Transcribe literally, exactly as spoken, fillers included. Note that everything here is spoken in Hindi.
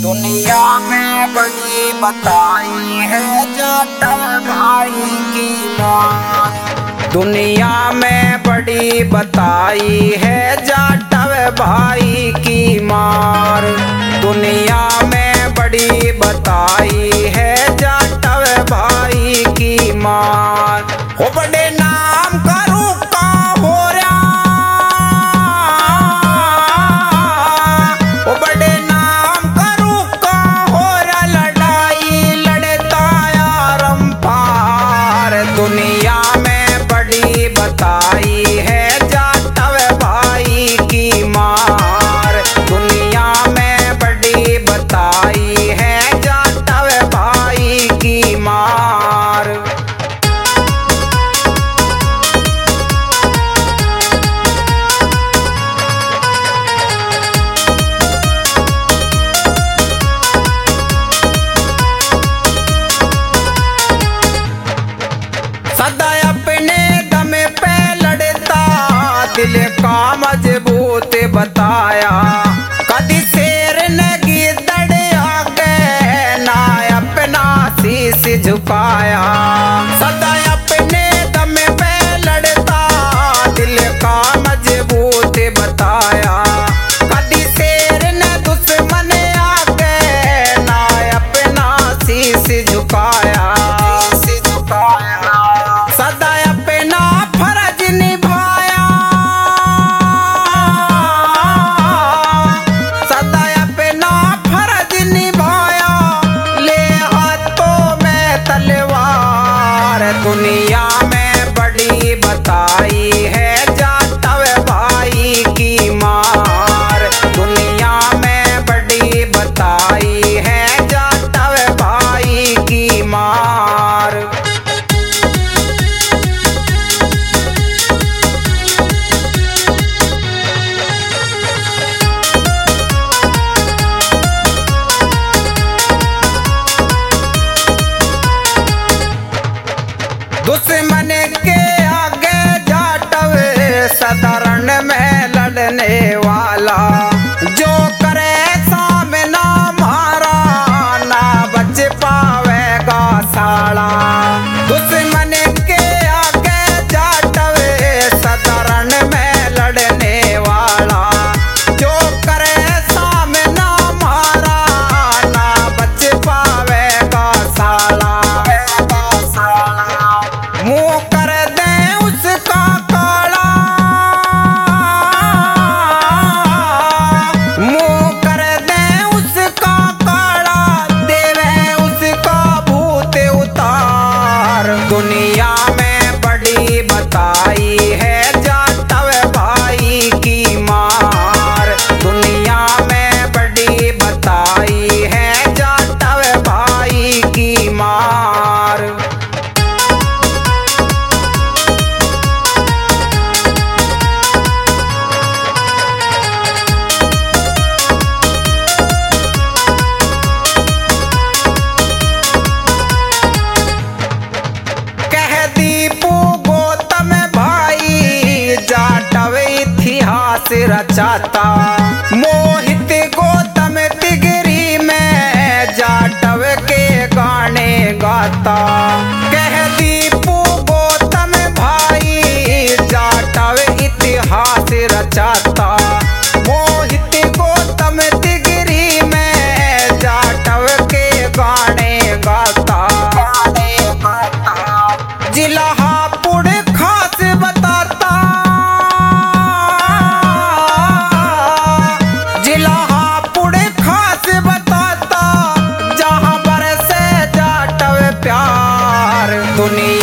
दुनिया में बड़ी बताई है जाटव भाई की मार। दुनिया में बड़ी बताई है जाटव भाई की मार। दुनिया में बड़ी बताई है जाटव भाई की मार। हो बड़े नाम करूँ का हो रहा, हो बड़े नाम करूँ का हो रहा, लड़ाई लड़ता यारम पार। दुनिया में बड़ी बताई है जाटव भाई की मार। दुनिया में बड़ी बताई है जाटव भाई की मार। सदा अपने दम पे लड़ता, दिल का मजबूत बताया। कदी शेर ने गिदड़ आगे ना अपना शीश झुकाया। सदा अपने दम पे लड़ता, दिल का मजबूत बताया। कदी शेर ने दुश्मन आगे ना अपना शीश झुकाया। सदा अपना फर्ज निभाया, सदा अपना फर्ज निभाया, ले हाथों में तलवार। दुनिया में बड़ी बताई है जाटव भाई की मार। दुनिया में बड़ी बताई है जाटव भाई की मार। दुश्मन के आगे जाटव सदरण में लड़ने वाला। जो करे सामना मारा, ना बच पावेगा साला। दुश्मन के आगे जाटव सदरण में लड़ने वाला। जो करे सामना मारा, ना बच पावेगा साला। मुँह कर दे उसका काला, मुँह कर दे उसका काला, देवे उसका भूत उतार। दुनिया में बड़ी बताई है जाटव भाई की मार। दुनिया में बड़ी बताई है जाटव भाई की मार। जाटव इतिहास रचाता, मोहित गौतम तिगरी में जाटव के गाने गाता। कह दीपू गौतम भाई जाटव इतिहास रचाता, मोहित गौतम तिगरी में जाटव के गाने गाता। जिला हापुड़ खास बताता, जिला हापुड़ खास बताता, जहाँ बरसे जाटव प्यार। दुनिया